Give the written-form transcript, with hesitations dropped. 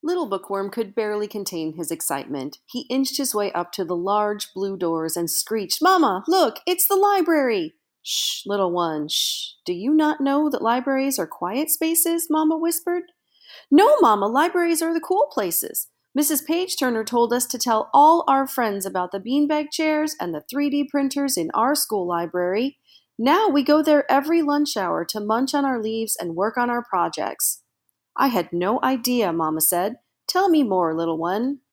Little Bookworm could barely contain his excitement. He inched his way up to the large blue doors and screeched, "Mama, look, it's the library!" "Shh, little one, shh. Do you not know that libraries are quiet spaces?" Mama whispered. "No, Mama, libraries are the cool places. Mrs. Page Turner told us to tell all our friends about the beanbag chairs and the 3D printers in our school library. Now we go there every lunch hour to munch on our leaves and work on our projects." "I had no idea," Mama said. "Tell me more, little one."